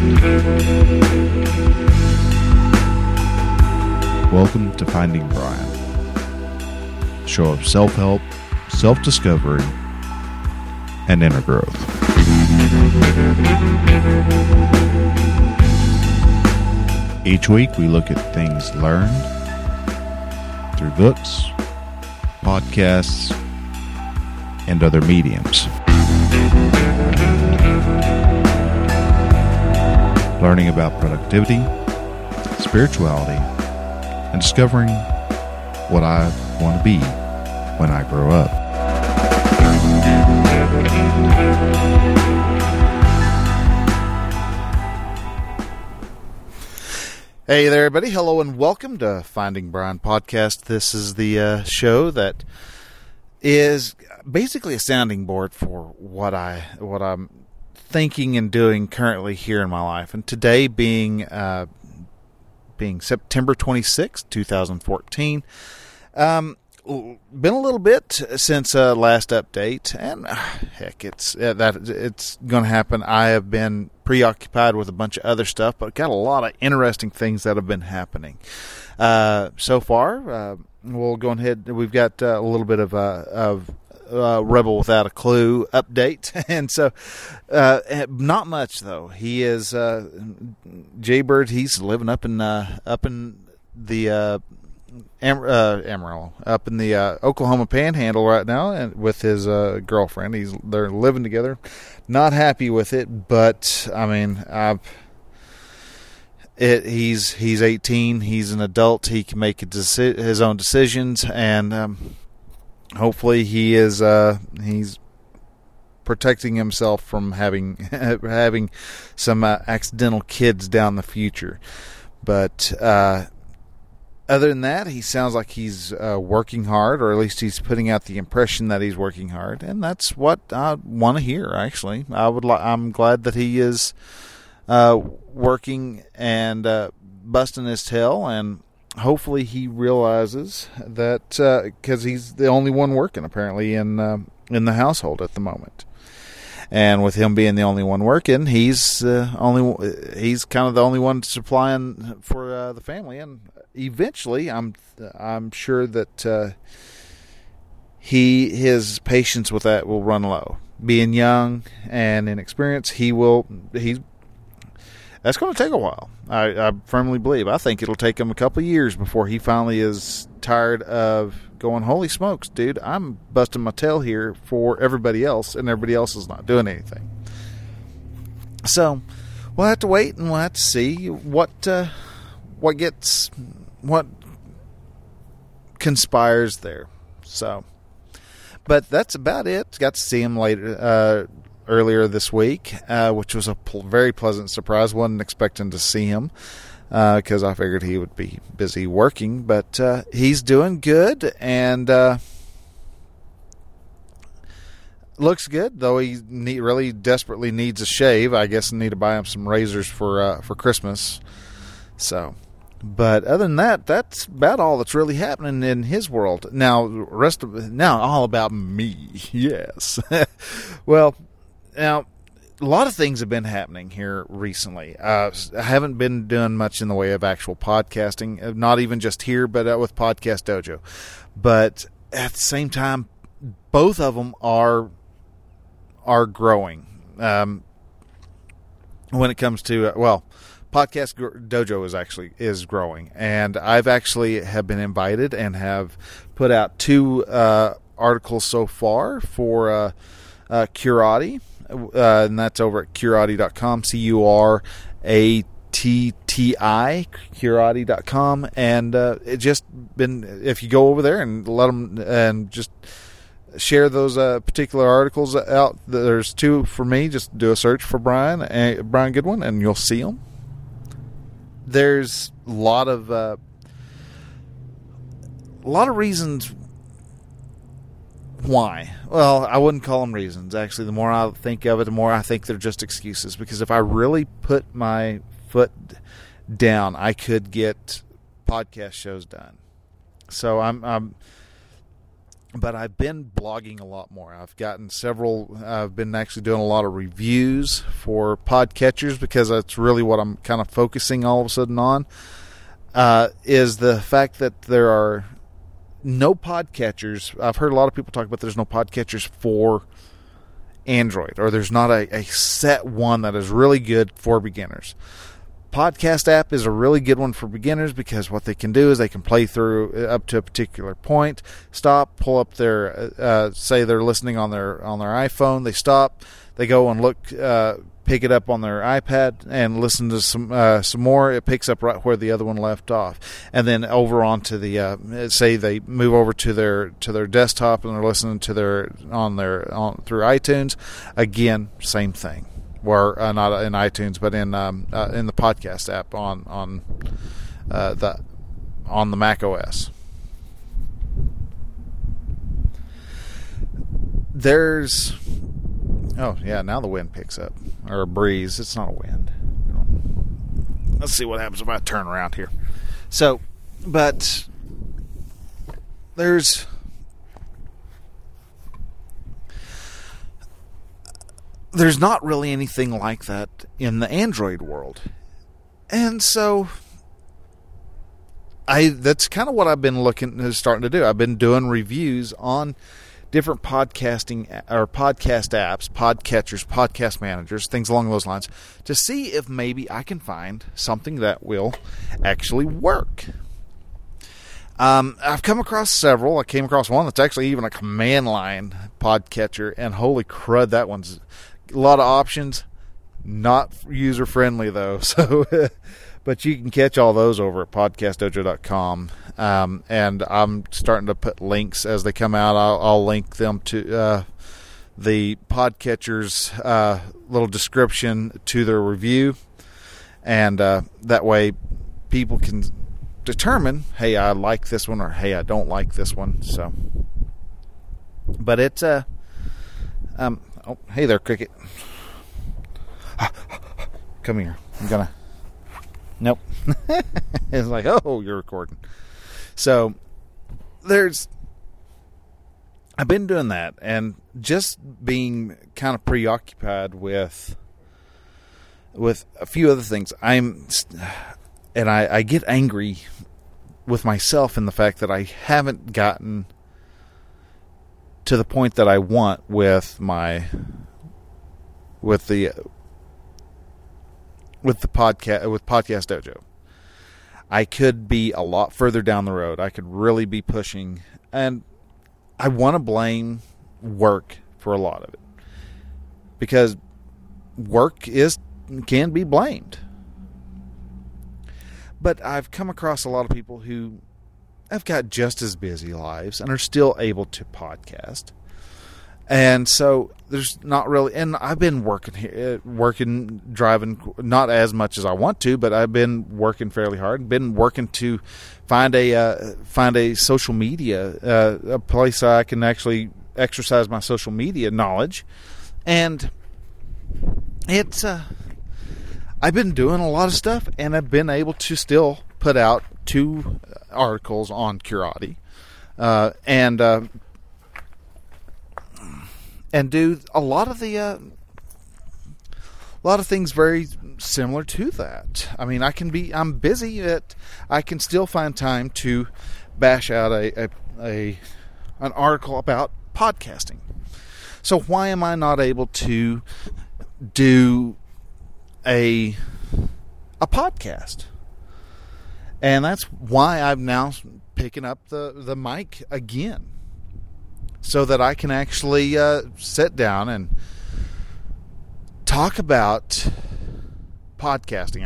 Welcome to Finding Brian, a show of self-help, self-discovery, and inner growth. Each week we look at things learned through books, podcasts, and other mediums. Learning about productivity, spirituality, and discovering what I want to be when I grow up. Hey there, everybody. Hello and welcome to Finding Brian Podcast. This is the show that is basically a sounding board for what I'm thinking and doing currently here in my life. And today being September 26th, 2014. Been a little bit since last update, and heck, it's going to happen. I have been preoccupied with a bunch of other stuff, but got a lot of interesting things that have been happening so far. We'll go ahead. We've got a little bit of Rebel Without a Clue update, and so not much though. He is Jaybird. He's living up in the Amarillo, up in the Oklahoma Panhandle right now, and with his girlfriend. They're living together. Not happy with it, but I mean, he's 18. He's an adult. He can make his own decisions, and hopefully he's protecting himself from having some accidental kids down the future. But other than that, he sounds like he's working hard, or at least he's putting out the impression that he's working hard, and that's what I want to hear. Actually, I'm glad that he is working and busting his tail, and hopefully he realizes that because he's the only one working apparently in the household at the moment. And with him being the only one working, he's kind of the only one supplying for the family. And eventually, I'm sure that his patience with that will run low. Being young and inexperienced, that's going to take a while. I firmly believe. I think it'll take him a couple of years before he finally is tired of going, holy smokes, dude, I'm busting my tail here for everybody else, and everybody else is not doing anything. So we'll have to wait, and we'll have to see what conspires there. So, but that's about it. Got to see him earlier this week, which was a very pleasant surprise. Wasn't expecting to see him because I figured he would be busy working, but he's doing good and looks good, though he really desperately needs a shave. I guess I need to buy him some razors for Christmas. So, but other than that, that's about all that's really happening in his world. Now, all about me. Yes. Well, now, a lot of things have been happening here recently. I haven't been doing much in the way of actual podcasting, not even just here, but with Podcast Dojo. But at the same time, both of them are growing. When it comes to Podcast Dojo is growing, and I've actually have been invited and have put out 2 articles so far for Curati. And that's over at Curati.com, Curati, Curati.com. And it just been, if you go over there and let them, and just share those particular articles out, there's 2 for me. Just do a search for Brian Goodwin, and you'll see them. There's a lot of reasons why. Well, I wouldn't call them reasons. Actually, the more I think of it, the more I think they're just excuses. Because if I really put my foot down, I could get podcast shows done. So I'm But I've been blogging a lot more. I've been actually doing a lot of reviews for podcatchers, because that's really what I'm kind of focusing all of a sudden on, is the fact that there are no podcatchers. I've heard a lot of people talk about there's no podcatchers for Android, or there's not a set one that is really good for beginners. Podcast app is a really good one for beginners, because what they can do is they can play through up to a particular point, stop, pull up their say they're listening on their iPhone, they stop, they go and look, pick it up on their iPad and listen to some more. It picks up right where the other one left off, and then over onto the say they move over to their desktop and they're listening to through iTunes. Again, same thing. Or not in iTunes, but in the podcast app on the Mac OS. There's now the wind picks up, or a breeze. It's not a wind. Let's see what happens if I turn around here. So, but there's not really anything like that in the Android world. And so that's kind of what I've been starting to do. I've been doing reviews on different podcasting or podcast apps, podcatchers, podcast managers, things along those lines, to see if maybe I can find something that will actually work. I've come across several. I came across one that's actually even a command line podcatcher, and holy crud, that one's a lot of options, not user friendly though. So, but you can catch all those over at podcastdojo.com. And I'm starting to put links as they come out. I'll link them to the podcatcher's little description to their review, and that way people can determine, hey, I like this one, or hey, I don't like this one. So, but it's oh, hey there, Cricket. Come here. I'm gonna. Nope. It's like, oh, you're recording. So I've been doing that, and just being kind of preoccupied with a few other things. I get angry with myself in the fact that I haven't gotten to the point that I want with Podcast Dojo. I could be a lot further down the road. I could really be pushing, and I want to blame work for a lot of it, because work can be blamed. But I've come across a lot of people who have got just as busy lives and are still able to podcast. And so there's not really, and I've been driving, not as much as I want to, but I've been working fairly hard. Been working to find a social media, a place I can actually exercise my social media knowledge. And it's, I've been doing a lot of stuff, and I've been able to still put out 2 articles on Curati, and do a lot of things very similar to that. I mean, I'm busy, yet I can still find time to bash out an article about podcasting. So why am I not able to do a podcast? And that's why I'm now picking up the mic again, so that I can actually sit down and talk about podcasting.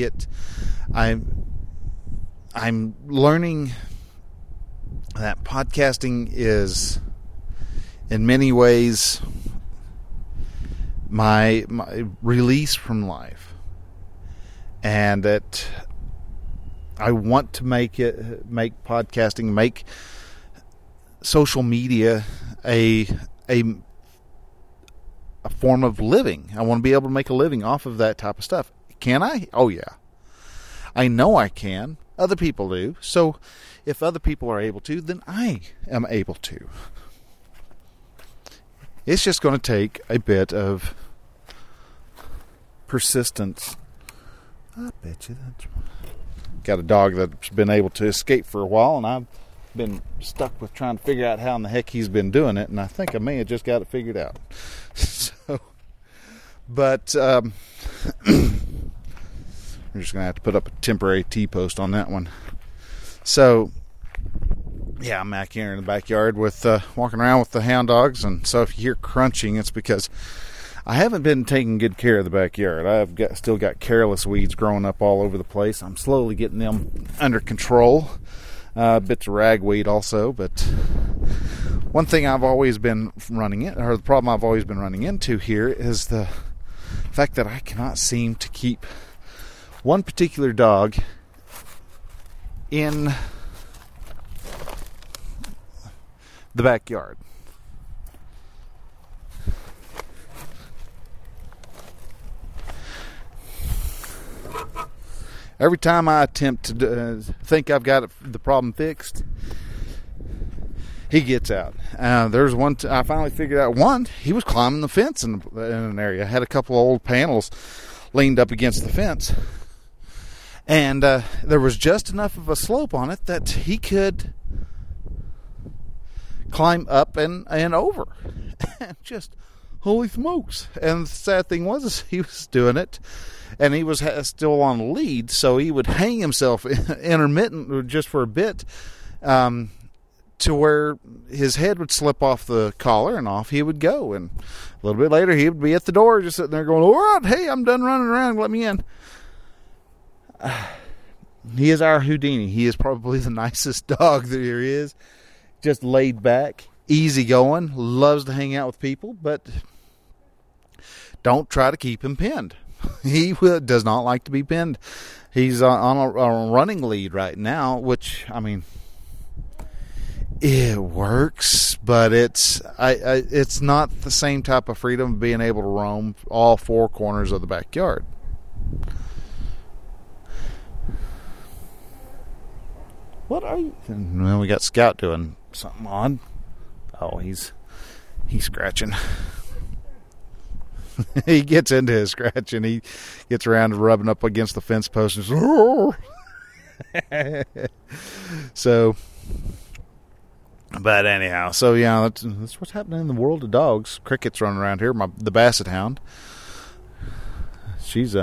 I'm learning that podcasting is, in many ways, my release from life, and that I want to make podcasting, make social media a form of living. I want to be able to make a living off of that type of stuff. Can I? Oh yeah. I know I can. Other people do. So if other people are able to, then I am able to. It's just going to take a bit of persistence. I bet you that's got a dog that's been able to escape for a while, and I've been stuck with trying to figure out how in the heck he's been doing it, and I think I may have just got it figured out. But we're just going to have to put up a temporary T-post on that one. So, yeah, I'm back here in the backyard with walking around with the hound dogs, and so if you hear crunching, it's because I haven't been taking good care of the backyard. I've still got careless weeds growing up all over the place. I'm slowly getting them under control. Bits of ragweed also, but one thing I've always been the problem I've always been running into here is the fact that I cannot seem to keep one particular dog in the backyard. Every time I attempt to think I've got the problem fixed, he gets out. There's one I finally figured out. One, he was climbing the fence in an area. I had a couple of old panels leaned up against the fence, and there was just enough of a slope on it that he could climb up and over. And just, holy smokes. And the sad thing was he was doing it, and he was still on a lead, so he would hang himself intermittent just for a bit, to where his head would slip off the collar and off he would go. And a little bit later, he would be at the door just sitting there going, all right, hey, I'm done running around, let me in. He is our Houdini. He is probably the nicest dog that there is. Just laid back, easy going, loves to hang out with people, but don't try to keep him pinned. He does not like to be pinned. He's on a running lead right now, which, I mean, it works, but it's not the same type of freedom of being able to roam all four corners of the backyard. What are you? Well, we got Scout doing something odd. Oh, he's scratching. He gets into his scratching. He gets around to rubbing up against the fence post and so, but anyhow, so yeah, that's what's happening in the world of dogs. Cricket's running around here. The Basset Hound. She's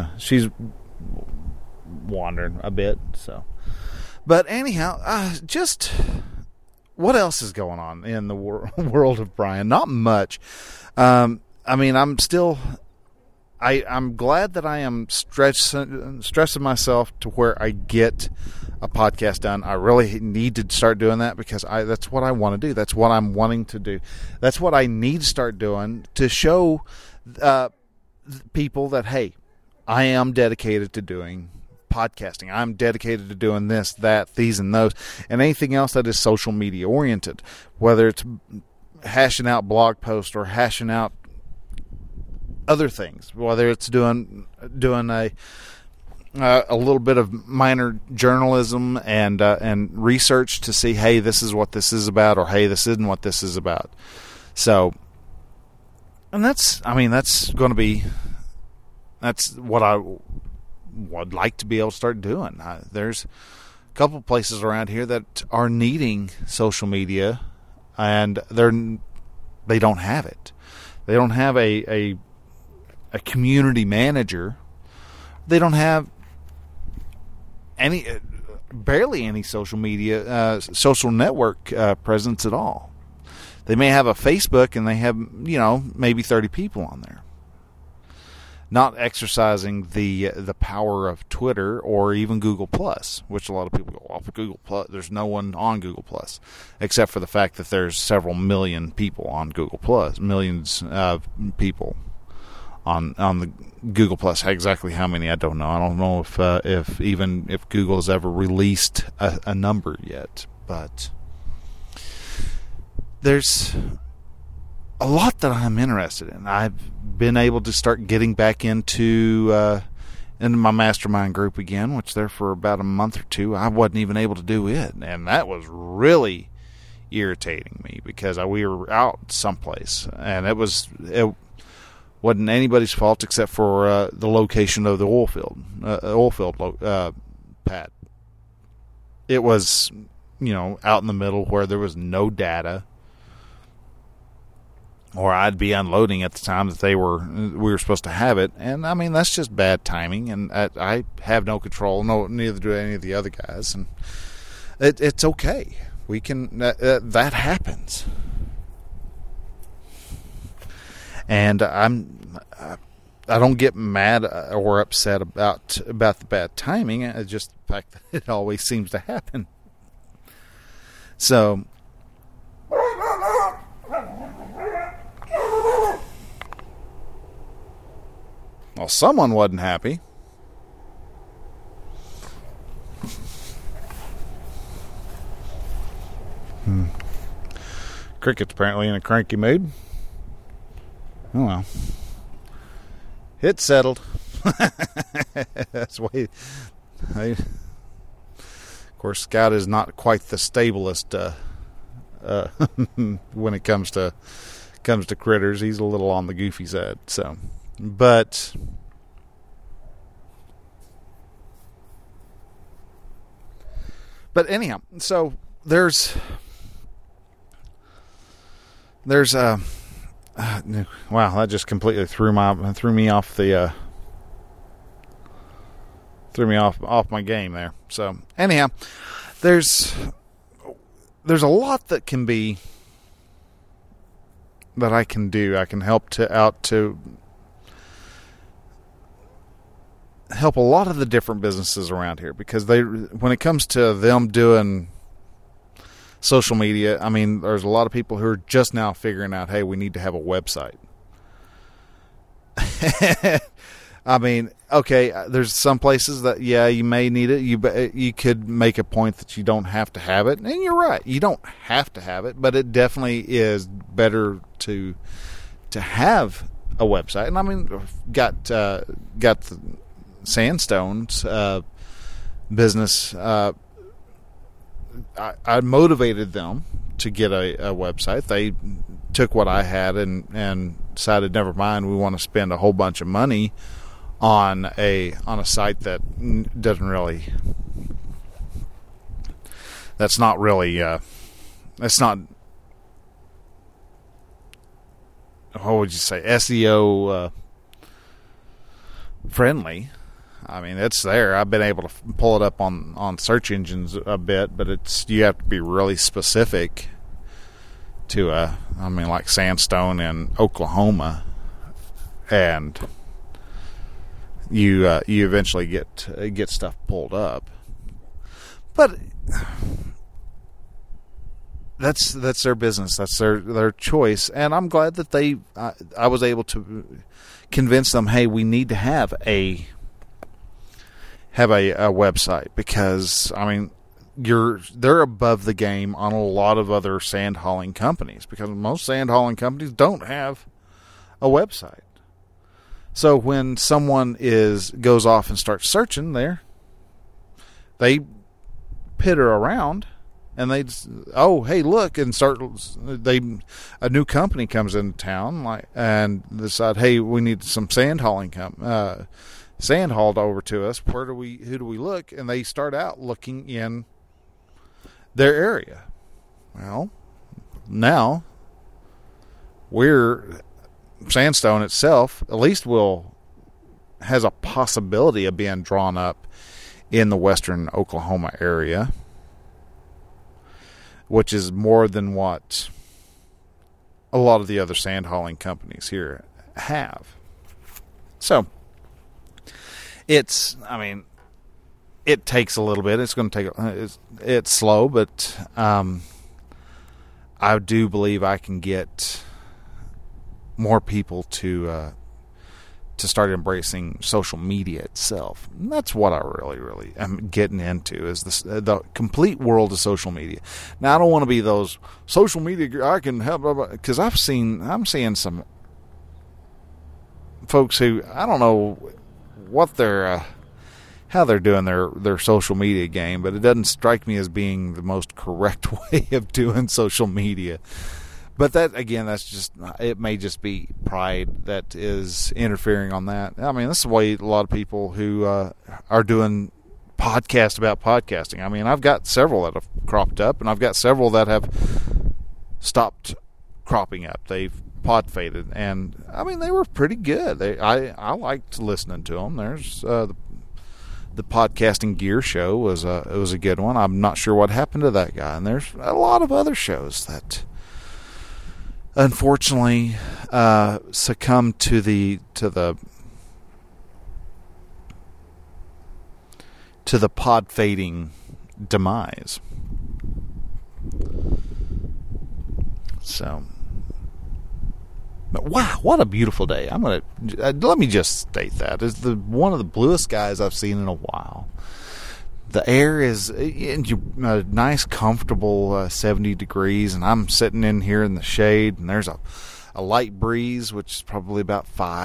wandering a bit. So, but anyhow, just what else is going on in the world of Brian? Not much. I mean, I'm glad that I am stressing myself to where I get a podcast done. I really need to start doing that because that's what I want to do. That's what I'm wanting to do. That's what I need to start doing to show people that, hey, I am dedicated to doing podcasting. I'm dedicated to doing this, that, these, and those, and anything else that is social media oriented, whether it's hashing out blog posts or hashing out other things, whether it's doing a little bit of minor journalism and research to see, hey, this is what this is about, or hey, this isn't what this is about. So, and that's what I would like to be able to start doing. There's a couple places around here that are needing social media, and they don't have it. They don't have a community manager. They don't have barely any social media, social network presence at all. They may have a Facebook, and they have, maybe 30 people on there. Not exercising the power of Twitter or even Google Plus, which a lot of people go, well, for Google Plus, there's no one on Google Plus, except for the fact that there's several million people on Google Plus, millions of people on the Google Plus. Exactly how many, I don't know. I don't know if Google has ever released a number yet, but there's a lot that I'm interested in. I've been able to start getting back into my mastermind group again, which there for about a month or two I wasn't even able to do it, and that was really irritating me because we were out someplace, and it wasn't anybody's fault except for the location of the oil field pad. It was, out in the middle where there was no data, or I'd be unloading at the time that we were supposed to have it, and I mean that's just bad timing, and I have no control. No, neither do any of the other guys, and it's okay. We can that happens, and I don't get mad or upset about the bad timing. It's just the fact that it always seems to happen. So, well, someone wasn't happy. Cricket's apparently in a cranky mood. Oh well. It's settled. That's the way. Of course, Scout is not quite the stablest when it comes to critters. He's a little on the goofy side. So, but anyhow, so there's wow, that just completely threw me off my game there. So anyhow, there's a lot that I can do. I can help to help a lot of the different businesses around here, because when it comes to them doing social media, I mean, there's a lot of people who are just now figuring out, hey, we need to have a website. I mean, okay, there's some places that, yeah, you may need it. You could make a point that you don't have to have it, and you're right. You don't have to have it, but it definitely is better to have a website. And I mean, got the Sandstone's business. I motivated them to get a website. They took what I had and decided, never mind, we want to spend a whole bunch of money on a site that doesn't really, that's not really, that's not, what would you say, SEO friendly. I mean, it's there. I've been able to pull it up on search engines a bit, but you have to be really specific to like Sandstone in Oklahoma, and you eventually get stuff pulled up. But that's their business. That's their choice, and I'm glad that I was able to convince them, hey, we need to have a website, because I mean they're above the game on a lot of other sand hauling companies, because most sand hauling companies don't have a website. So when someone goes off and starts searching there, they pitter around and hey, look, and a new company comes into town and decide, hey, we need some sand hauling sand hauled over to us. Who do we look? And they start out looking in their area. Well, now Sandstone itself at least has a possibility of being drawn up in the western Oklahoma area, which is more than what a lot of the other sand hauling companies here have. So it takes a little bit. It's going to take. It's slow, but I do believe I can get more people to start embracing social media itself. And that's what I really am getting into, is the complete world of social media. Now, I don't want to be those social media, I can help, because I'm seeing some folks who, I don't know what their how they're doing their social media game, but it doesn't strike me as being the most correct way of doing social media. But that, again, it may just be pride that is interfering on that. I mean, this is the way a lot of people who are doing podcasts about podcasting. I mean, I've got several that have cropped up, and I've got several that have stopped cropping up. They've pod faded, and I mean, they were pretty good. I liked listening to them. There's the Podcasting Gear Show was a good one. I'm not sure what happened to that guy, and there's a lot of other shows that unfortunately succumb to the pod fading demise. So, but wow, what a beautiful day! Let me just state that it's one of the bluest skies I've seen in a while. The air is a nice, comfortable 70 degrees, and I'm sitting in here in the shade, and there's a light breeze, which is probably about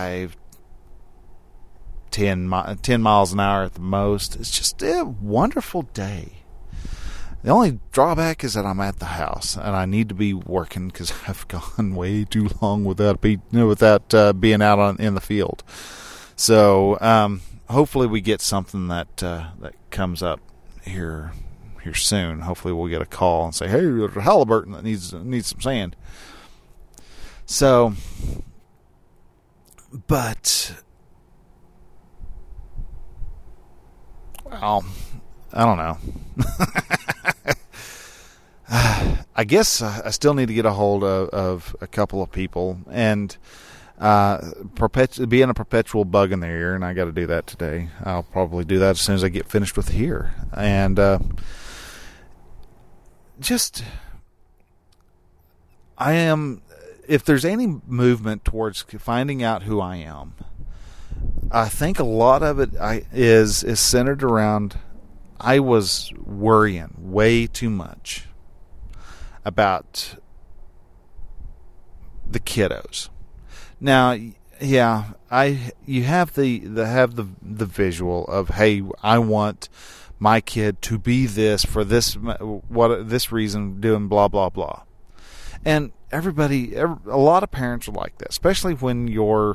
10 miles an hour at the most. It's just a wonderful day. The only drawback is that I'm at the house, and I need to be working because I've gone way too long without being out in the field. So hopefully we get something that comes up here soon. Hopefully we'll get a call and say, "Hey, there's a Halliburton that needs some sand." So, but well, I don't know. I guess I still need to get a hold of a couple of people and being a perpetual bug in their ear, and I got to do that today. I'll probably do that as soon as I get finished with here. And if there's any movement towards finding out who I am, I think a lot of it is centered around I was worrying way too much about the kiddos. Now, yeah, you have the visual of, hey, I want my kid to be this for this reason, doing blah blah blah, and a lot of parents are like that, especially when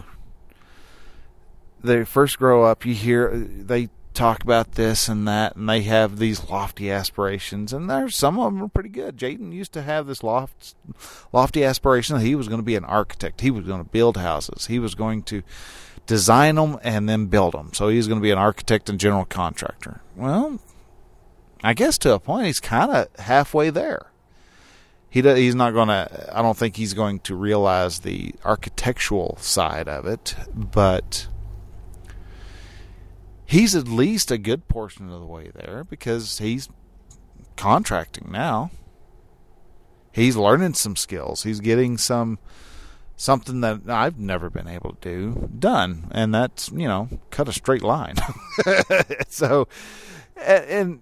they first grow up. You hear they talk about this and that, and they have these lofty aspirations, and there's some of them are pretty good. Jaden used to have this lofty aspiration that he was going to be an architect. He was going to build houses. He was going to design them and then build them. So he was going to be an architect and general contractor. Well, I guess to a point he's kind of halfway there. He's not going to. I don't think he's going to realize the architectural side of it, but he's at least a good portion of the way there because he's contracting now. He's learning some skills. He's getting something that I've never been able to do done, and that's, cut a straight line. So, and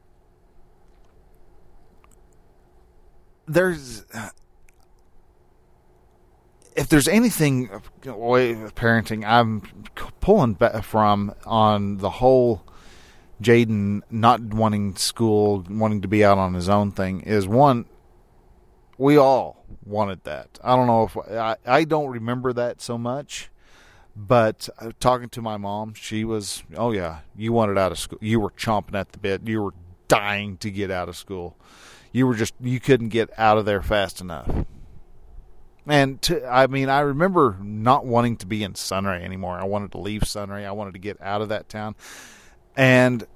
if there's anything way of parenting I'm pulling back from on the whole Jaden not wanting school, wanting to be out on his own thing, is one, we all wanted that. I don't know if I don't remember that so much, but talking to my mom, she was, oh yeah, you wanted out of school. You were chomping at the bit. You were dying to get out of school. You couldn't get out of there fast enough. And I remember not wanting to be in Sunray anymore. I wanted to leave Sunray. I wanted to get out of that town. And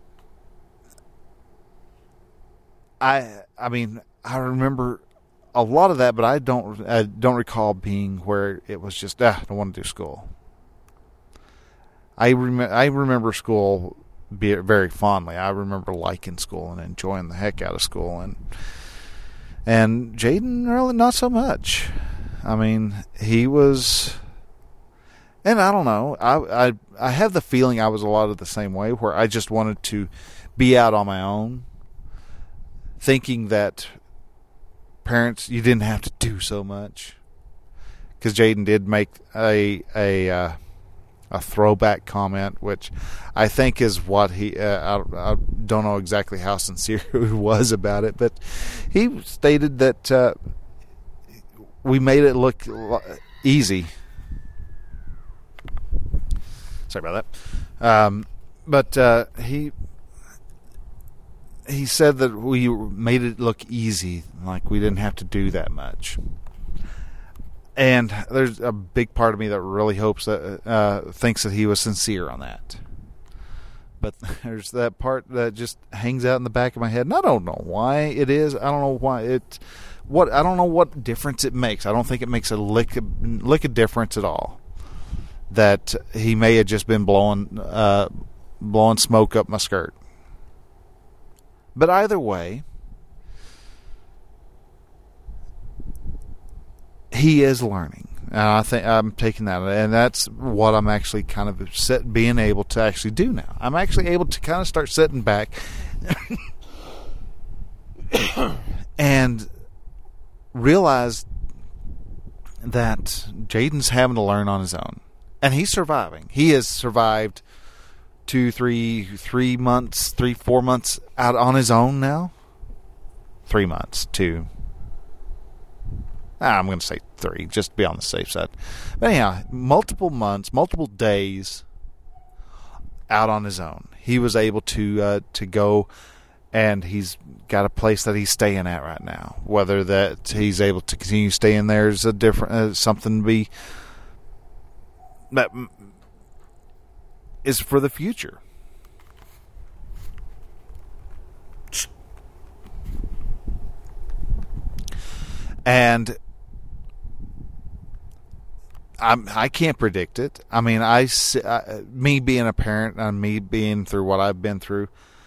I remember a lot of that, but I don't recall being where it was just, I don't want to do school. I remember school very fondly. I remember liking school and enjoying the heck out of school, and Jaden really not so much. I mean, he was, and I don't know. I have the feeling I was a lot of the same way, where I just wanted to be out on my own, thinking that parents, you didn't have to do so much, because Jaden did make a a throwback comment, which I think is what he. I don't know exactly how sincere he was about it, but he stated that we made it look easy. Sorry about that. But he said that we made it look easy, like we didn't have to do that much. And there's a big part of me that really hopes that thinks that he was sincere on that. But there's that part that just hangs out in the back of my head, and I don't know why it is. I don't know why it. I don't know what difference it makes. I don't think it makes a lick of difference at all. That he may have just been blowing smoke up my skirt. But either way, he is learning. And I think I'm taking that, and that's what I'm actually kind of being able to actually do now. I'm actually able to kind of start sitting back and realize that Jaden's having to learn on his own. And he's surviving. He has survived 4 months out on his own now. 3 months, 2. I'm going to say 3, just to be on the safe side. But anyhow, multiple months, multiple days out on his own. He was able to go, and he's got a place that he's staying at right now. Whether that he's able to continue staying there is a different something to be that is for the future. And I can't predict it. I mean, me being a parent and me being through what I've been through,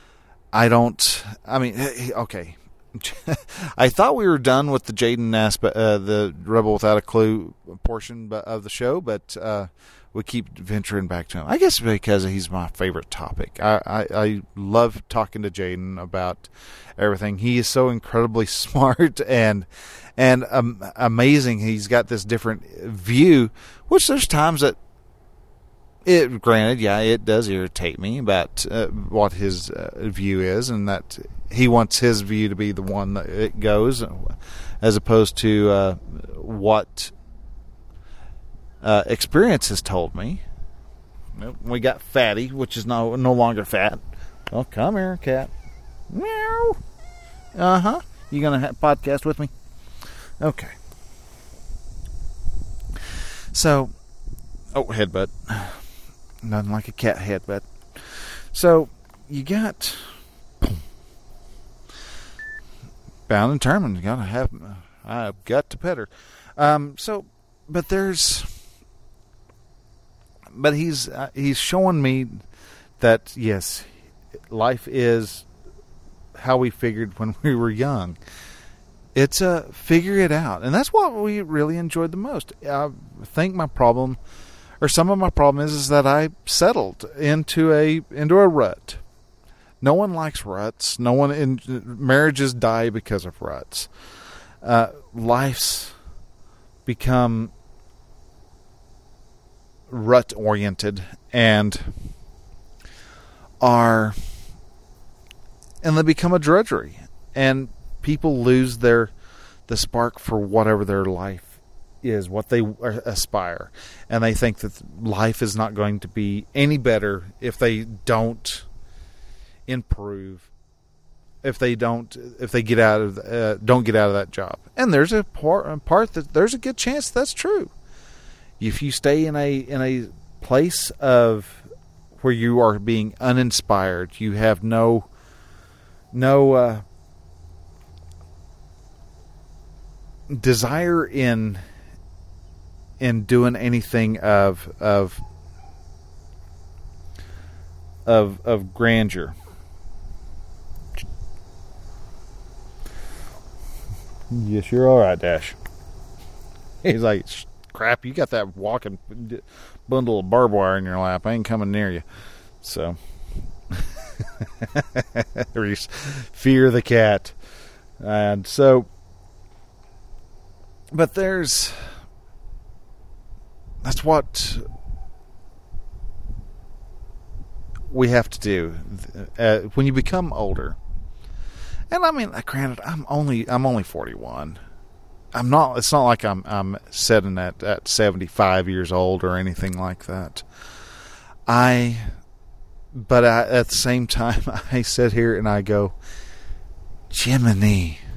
okay. I thought we were done with the Jaden aspect, the Rebel Without a Clue portion of the show, but we keep venturing back to him. I guess because he's my favorite topic. I love talking to Jaden about everything. He is so incredibly smart and amazing. He's got this different view, which there's times that granted, yeah, it does irritate me about what his view is, and that he wants his view to be the one that it goes, as opposed to what experience has told me. We got Fatty, which is no longer fat. Oh, come here, cat. Meow. Uh-huh. You gonna podcast with me? Okay. So, headbutt. Nothing like a cat headbutt. So, you got bound and determined. I've got to pet her. But he's showing me that yes, life is how we figured when we were young. It's figure it out, and that's what we really enjoyed the most. I think my problem, or some of my problem, is that I settled into a rut. No one likes ruts. Marriages die because of ruts. Life's become rut oriented and they become a drudgery, and people lose the spark for whatever their life is, what they aspire, and they think that life is not going to be any better if they don't improve, if they don't get out of that job. And there's a part that there's a good chance that's true. If you stay in a place of where you are being uninspired, you have no desire in doing anything of grandeur. Yes, you're all right, Dash. He's like, crap, you got that walking bundle of barbed wire in your lap. I ain't coming near you. So, fear the cat. And so, but that's what we have to do when you become older. And I mean, granted, I'm only 41. I'm not. It's not like I'm sitting at 75 years old or anything like that. But at the same time, I sit here and I go, Jiminy.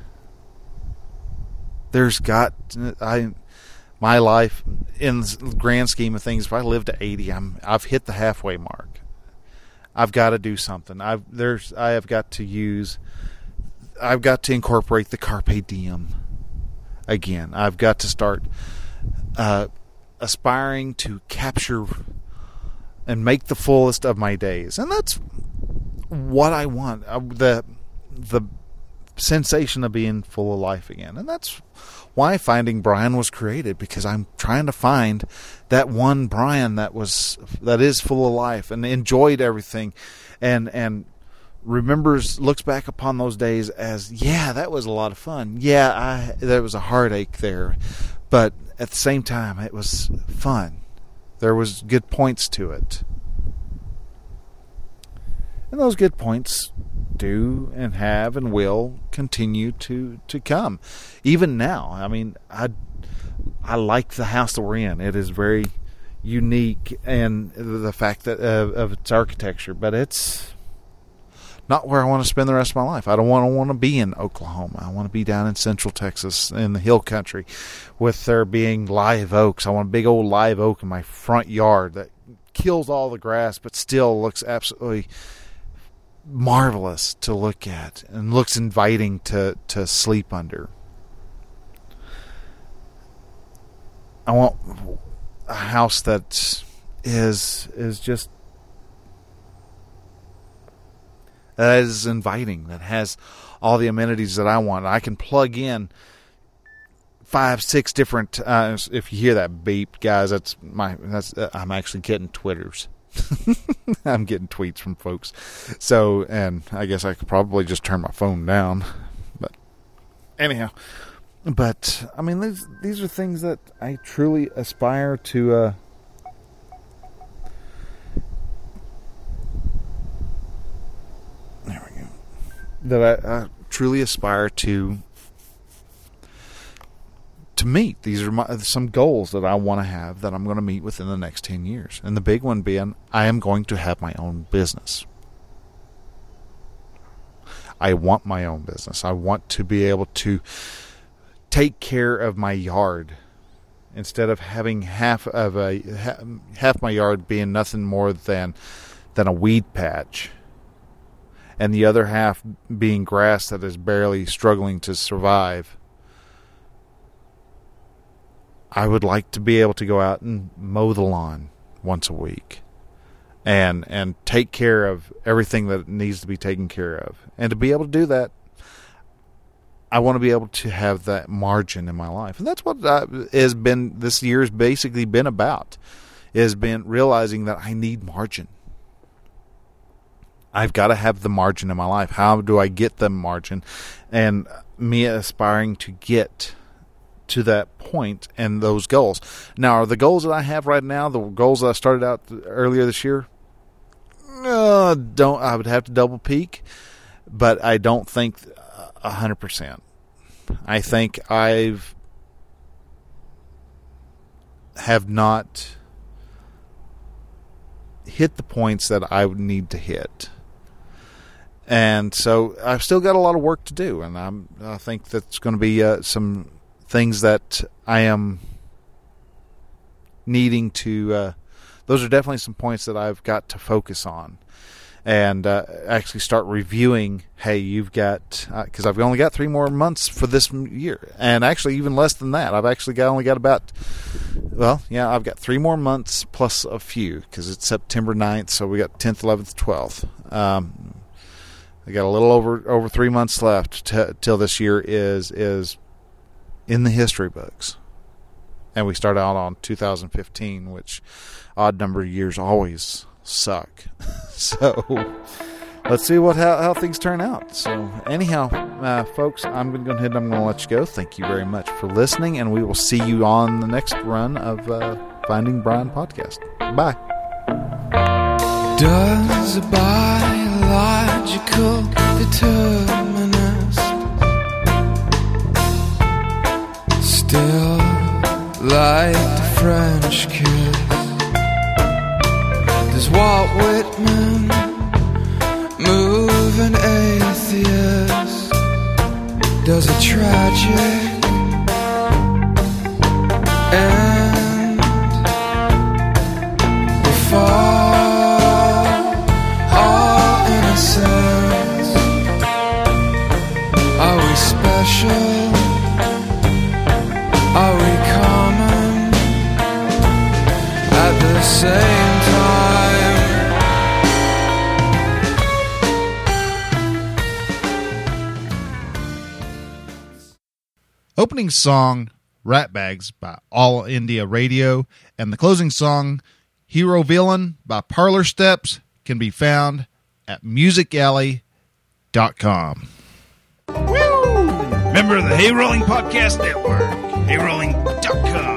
My life in the grand scheme of things, if I live to 80, I've hit the halfway mark. I've got to do something. I've got to incorporate the carpe diem again. I've got to start aspiring to capture and make the fullest of my days. And that's what I want. The sensation of being full of life again. And that's why Finding Brian was created, because I'm trying to find that one Brian that is full of life and enjoyed everything and looks back upon those days as, yeah, that was a lot of fun. Yeah, there was a heartache there, but at the same time, it was fun. There was good points to it. And those good points do and have and will continue to come. Even now, I mean, I like the house that we're in. It is very unique, and the fact that of its architecture, but it's not where I want to spend the rest of my life. I don't want to be in Oklahoma. I want to be down in Central Texas in the hill country with there being live oaks. I want a big old live oak in my front yard that kills all the grass but still looks absolutely marvelous to look at and looks inviting to sleep under. I want a house that is just that is inviting, that has all the amenities that I want. I can plug in 5-6 different. If you hear that beep, guys, I'm actually getting Twitters. I'm getting tweets from folks. So, and I guess I could probably just turn my phone down. But anyhow, I mean, these are things that I truly aspire to. There we go. That I truly aspire to meet. These are some goals that I want to have that I'm going to meet within the next 10 years. And the big one being, I am going to have my own business. I want my own business. I want to be able to take care of my yard instead of having half my yard being nothing more than a weed patch, and the other half being grass that is barely struggling to survive. I would like to be able to go out and mow the lawn once a week and take care of everything that needs to be taken care of. And to be able to do that, I want to be able to have that margin in my life. And that's what this year's basically been about, is been realizing that I need margin. I've got to have the margin in my life. How do I get the margin? And me aspiring to get to that point and those goals. Now, are the goals that I have right now the goals that I started out earlier this year? I would have to double peak, but I don't think 100%. I think have not hit the points that I would need to hit. And so I've still got a lot of work to do, and I think that's going to be some things that I am needing to, those are definitely some points that I've got to focus on and actually start reviewing. Hey, you've got, because I've only got 3 more months for this year, and actually even less than that. I've actually only got about, I've got 3 more months plus a few, because it's September 9th, so we got 10th, 11th, 12th. I got a little over 3 months left till this year is in the history books. And we start out on 2015, which odd number of years always suck. So let's see how things turn out. So anyhow, folks, I'm going to go ahead and I'm going to let you go. Thank you very much for listening, and we will see you on the next run of Finding Brian podcast. Bye. Does a biological determinist still like the French kiss? Does Walt Whitman move an atheist? Does a tragic end before all innocence? Are we special? Are we common at the same time? Opening song, Rat Bags by All India Radio, and the closing song, Hero Villain by Parlor Steps, can be found at musicalley.com. Woo! Member of the Hay Rolling Podcast Network, hayrolling.com.